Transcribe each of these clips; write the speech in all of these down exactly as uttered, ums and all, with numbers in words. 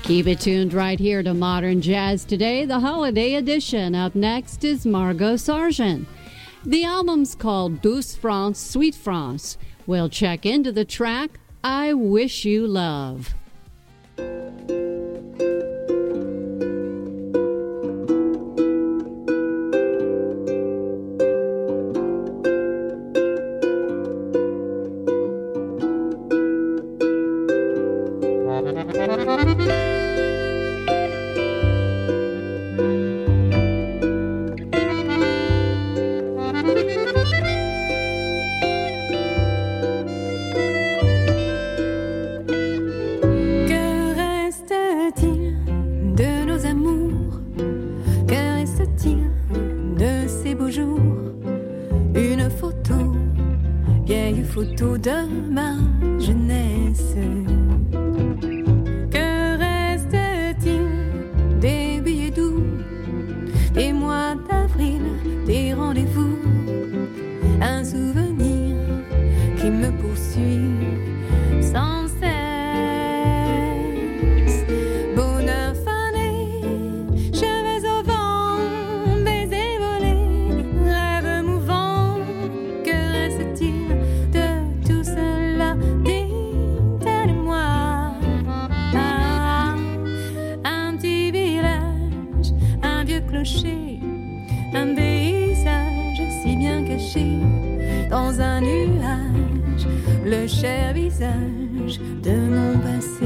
Keep it tuned right here to Modern Jazz Today, the holiday edition. Up next is Margot Sargent. The album's called Douce France, Sweet France. We'll check into the track, I Wish You Love. Photo de ma jeunesse. Que reste-t-il des billets doux, des mois d'avril, des rendez-vous, un souvenir qui me poursuit sans cesse. Bonheur fané, cheveux au vent, baisers volés, rêve mouvant. Que reste-t-il un paysage si bien caché dans un nuage, le cher visage de mon passé.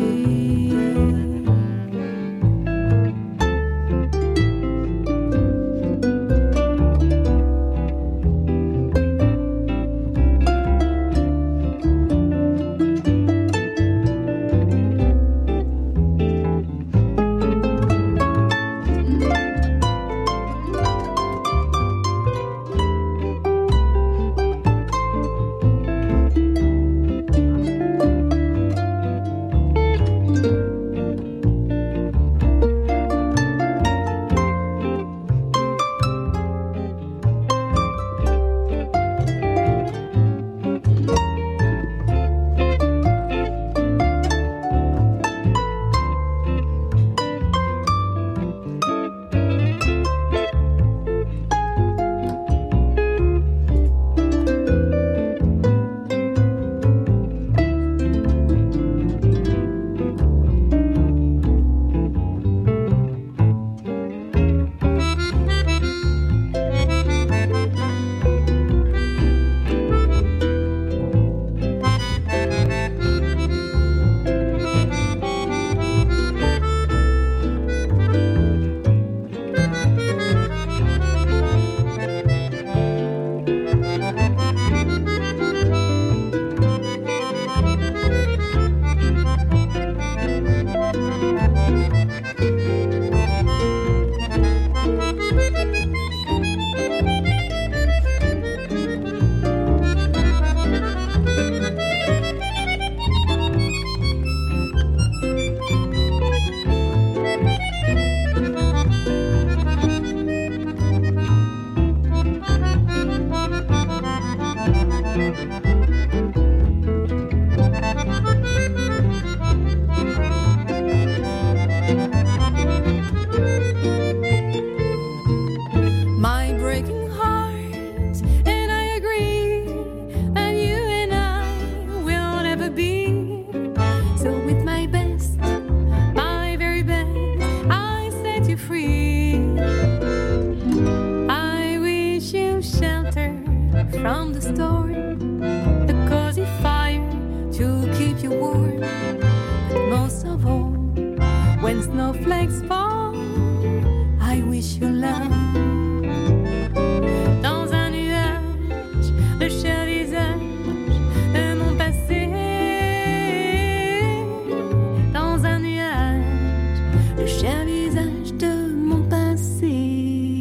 From the storm, the cozy fire to keep you warm. But most of all, when snowflakes fall, I wish you love. Dans un nuage, le cher visage de mon passé. Dans un nuage, le cher visage de mon passé.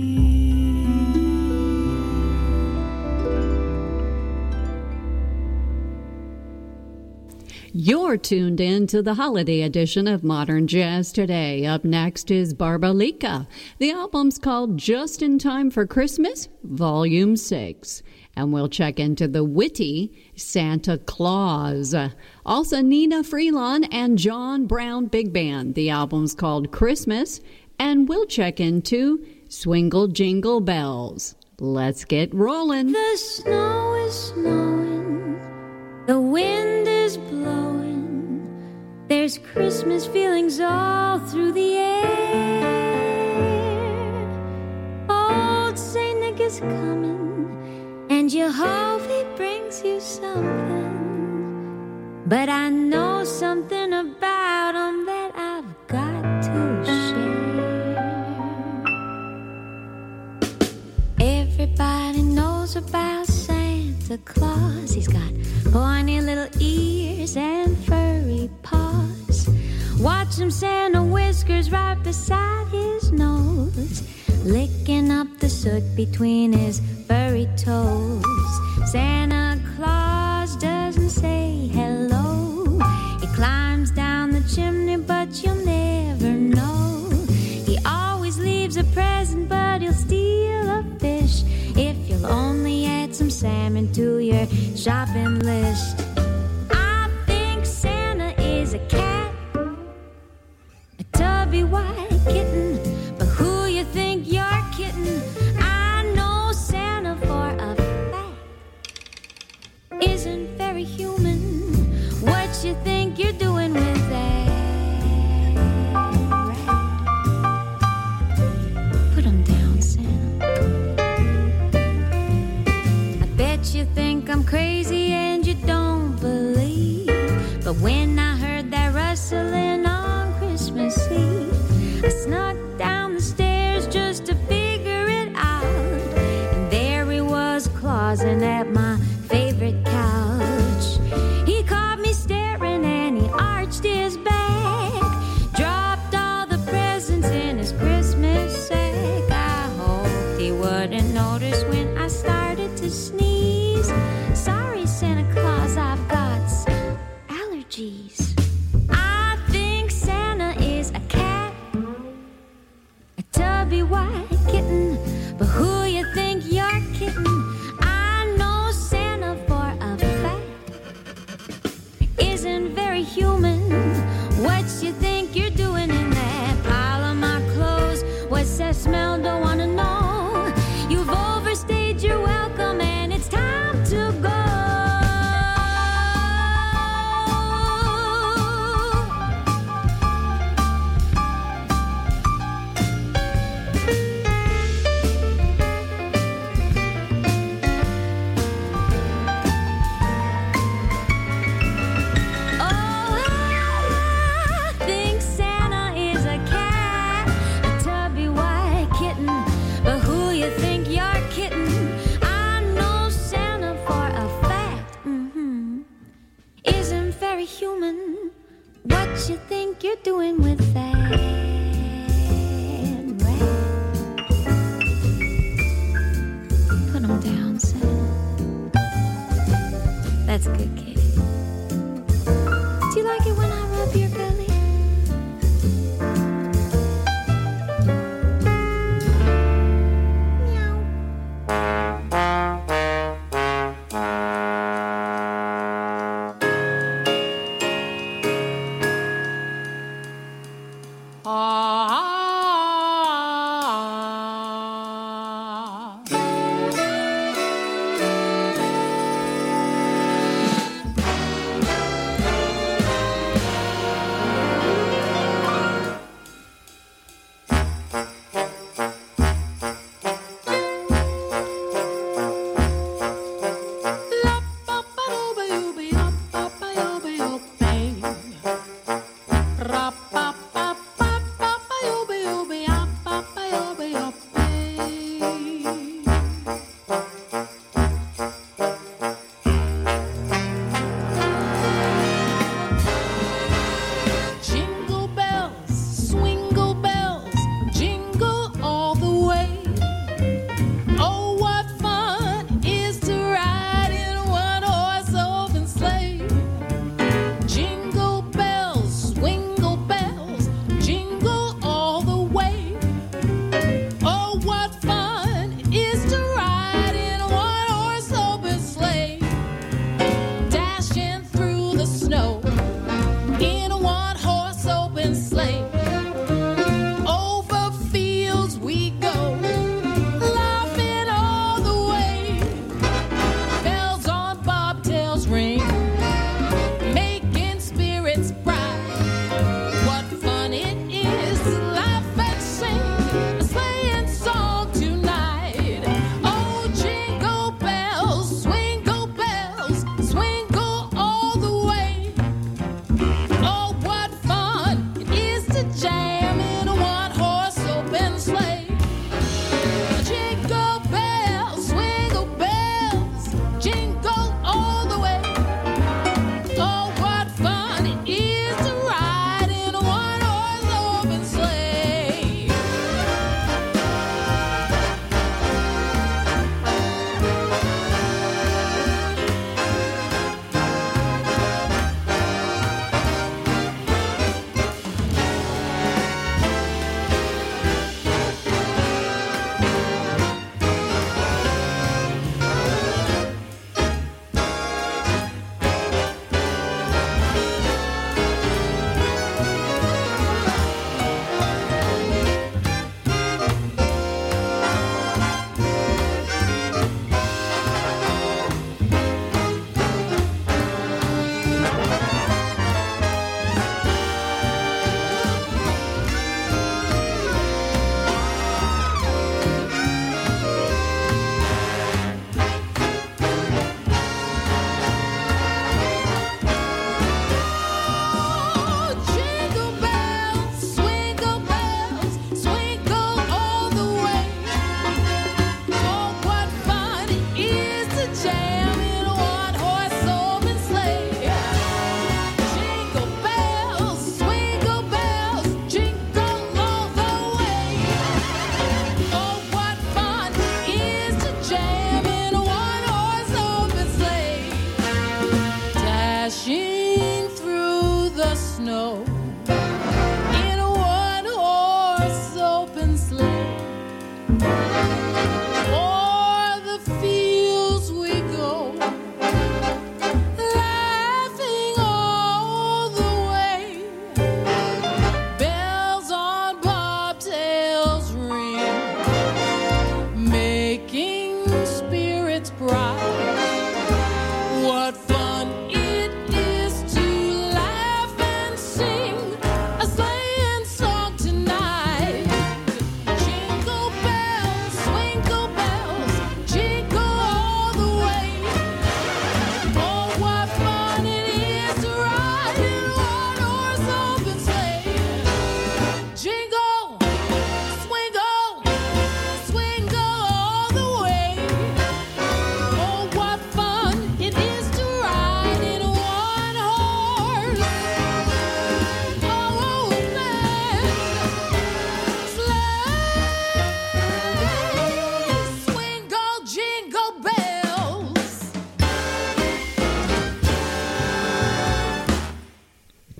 You're tuned in to the holiday edition of Modern Jazz Today. Up next is Barbalica. The album's called Just in Time for Christmas, Volume six. And we'll check into the witty Santa Claus. Also, Nina Freelon and John Brown Big Band. The album's called Christmas. And we'll check into Swingle Jingle Bells. Let's get rolling. The snow is snowing. The wind is blowing. There's Christmas feelings all through the air. Old Saint Nick is coming. And you hope he brings you something. But I know something about him that I've got to share. Everybody knows about Santa Claus. He's got pointy little ears and furry paws. Watch him Santa whiskers right beside his nose, licking up the soot between his furry toes. Santa Claus doesn't say hello. He climbs down the chimney, but you'll never know. He always leaves a present, but he'll steal a fish if you'll only add some salmon to your shopping list. I think Santa is a cat, a tubby white kitten, but who you think you're kidding? I know Santa for a fact isn't very human. What you think you're doing with that rat? Put him down, Santa. I bet you think I'm crazy and you don't believe, but when I heard that rustling on Christmas Eve, I snuck down the stairs just to figure it out, and there he was, clausing at my favorite couch. He caught me staring and he arched his back, dropped all the presents in his Christmas sack. I hoped he wouldn't notice when I started to sneeze. Sorry, Santa Claus, I've got some allergies. I think Santa is a cat,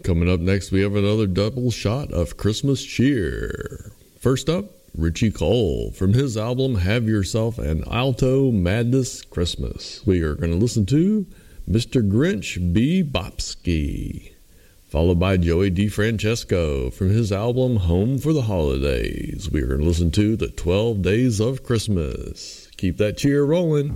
Coming up next, we have another double shot of Christmas cheer. First up, Richie Cole from his album Have Yourself an Alto Madness Christmas. We are going to listen to Mister Grinch Bebopski, followed by Joey DeFrancesco from his album Home for the Holidays. We are going to listen to The twelve Days of Christmas. Keep that cheer rolling.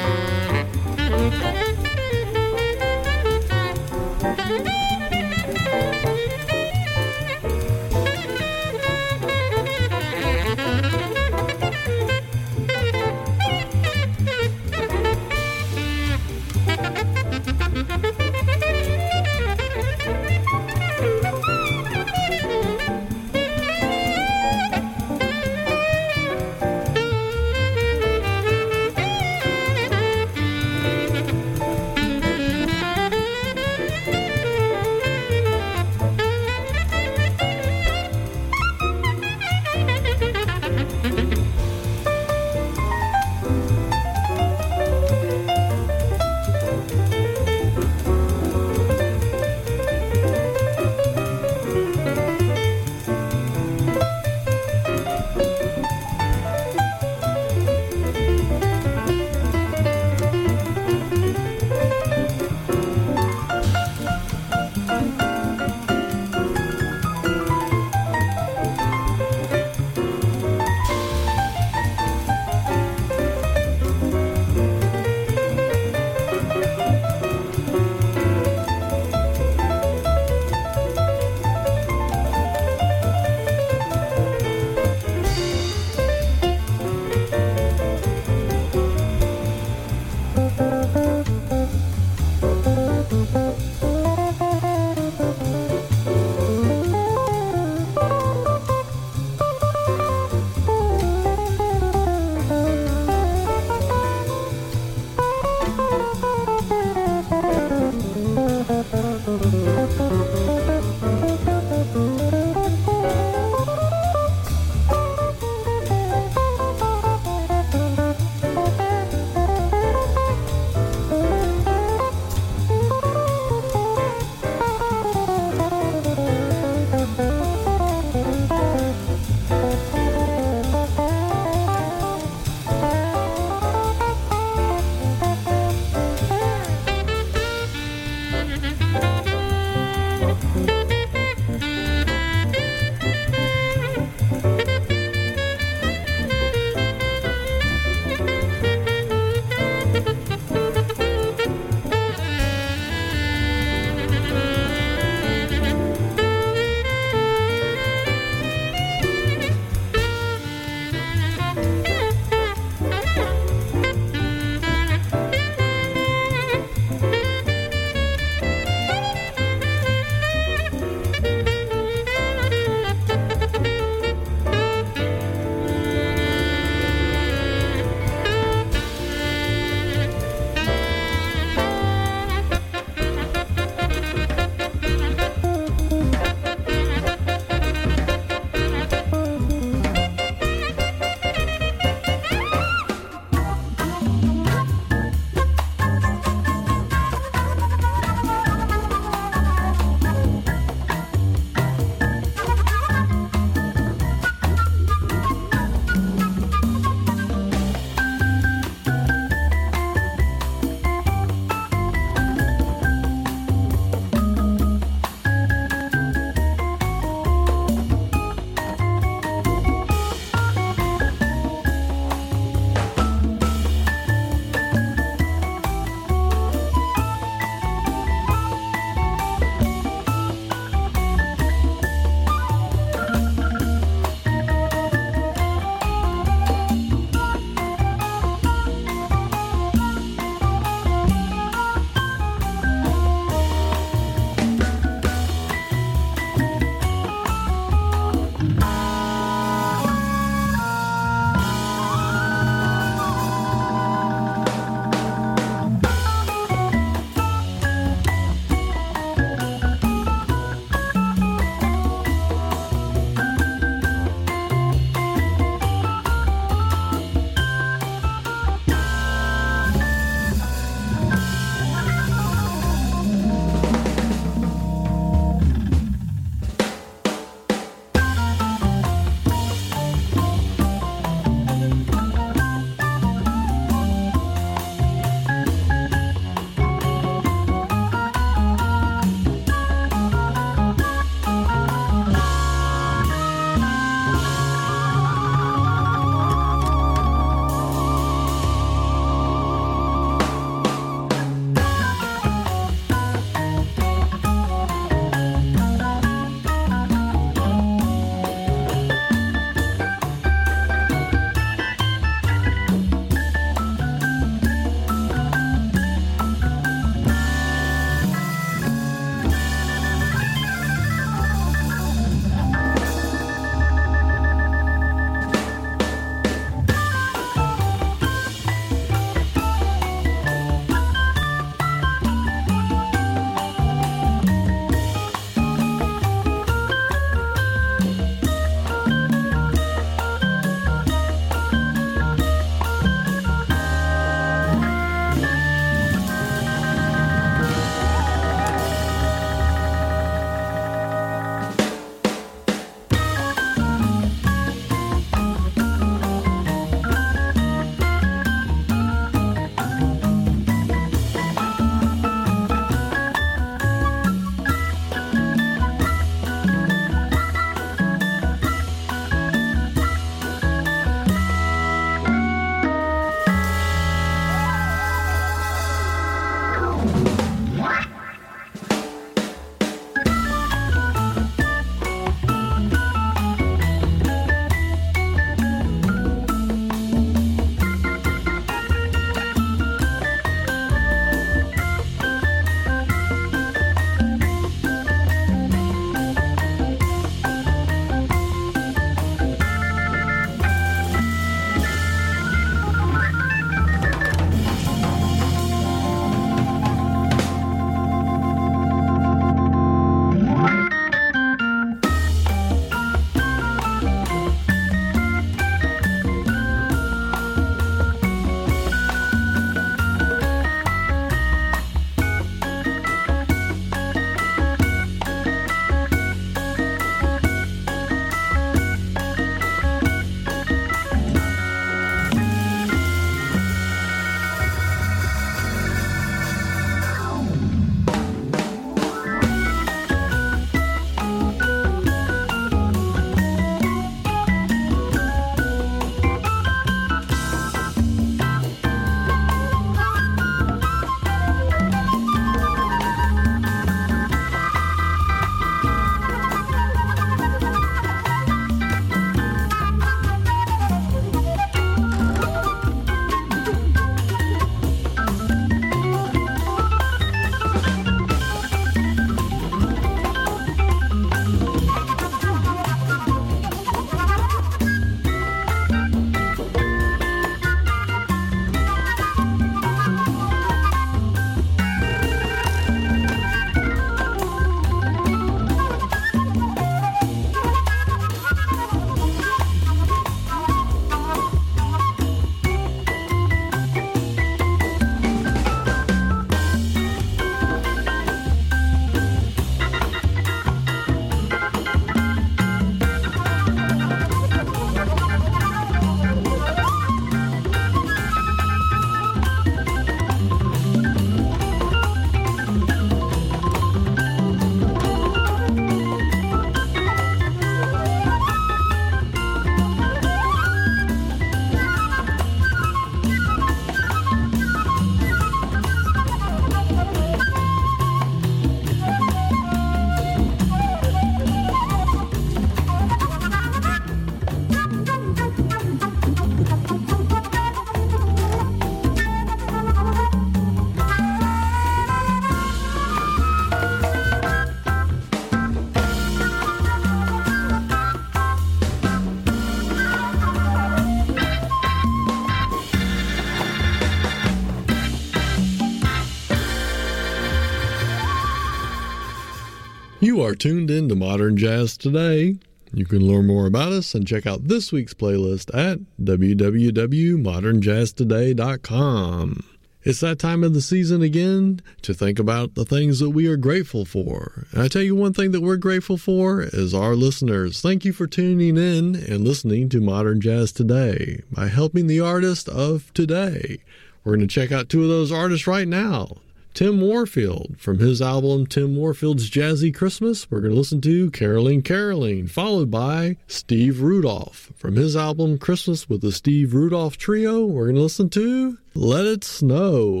You are tuned in to Modern Jazz Today. You can learn more about us and check out this week's playlist at w w w dot modern jazz today dot com. It's that time of the season again to think about the things that we are grateful for. And I tell you one thing that we're grateful for is our listeners. Thank you for tuning in and listening to Modern Jazz Today by helping the artist of today. We're going to check out two of those artists right now. Tim Warfield, from his album Tim Warfield's Jazzy Christmas, we're going to listen to Caroling Caroling, followed by Steve Rudolph. From his album Christmas with the Steve Rudolph Trio, we're going to listen to Let It Snow.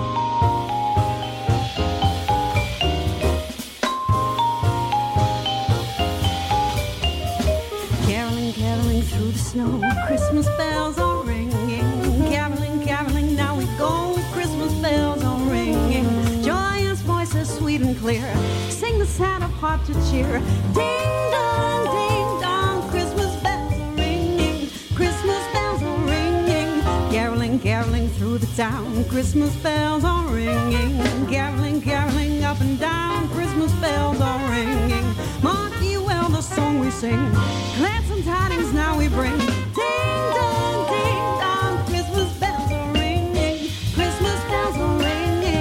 Caroling, caroling through the snow, Christmas bells are ringing. Caroling, caroling, now we go, Christmas bells are ringing. Joyous voices sweet and clear, sing the Santa heart to cheer. Ding dong, ding dong, Christmas bells are ringing. Christmas bells are ringing. Caroling, caroling through the town, Christmas bells are ringing. Caroling, caroling up and down, Christmas bells are ringing. Mark ye well the song we sing, glad some tidings now we bring. Ding dong, ding dong, Christmas bells are ringing. Christmas bells are ringing.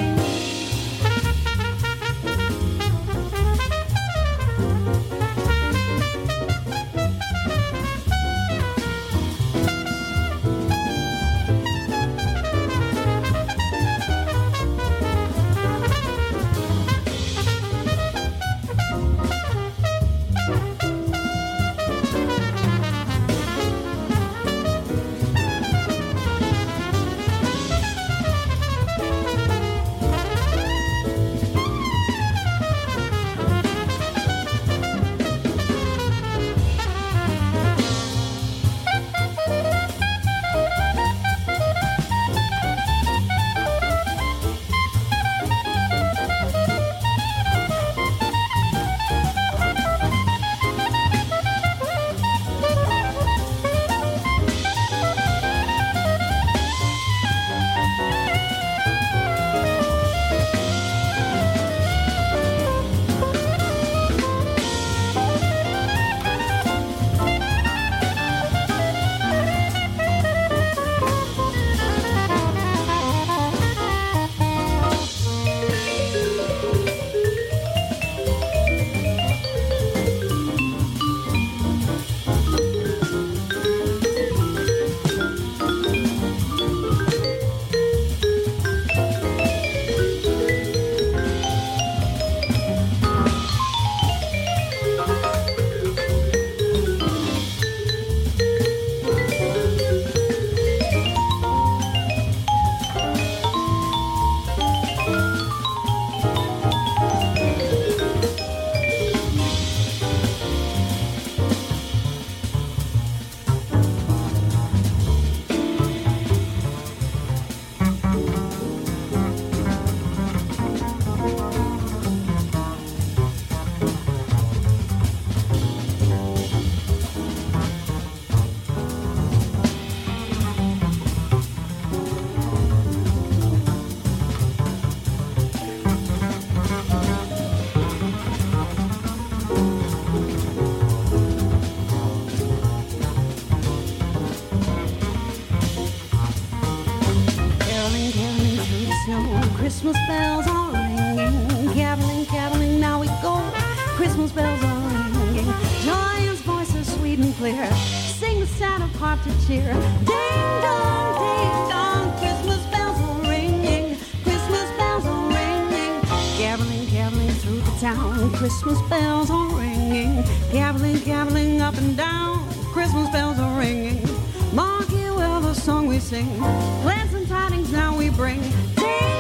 Christmas bells are ringing, caroling, caroling, now we go. Christmas bells are ringing, joyous voices sweet and clear, sing the Santa heart to cheer. Ding dong, ding dong, Christmas bells are ringing, Christmas bells are ringing, caroling, caroling through the town. Christmas bells are ringing, caroling, caroling up and down. Christmas bells are ringing, mark you well the song we sing, glad some tidings now we bring. Ding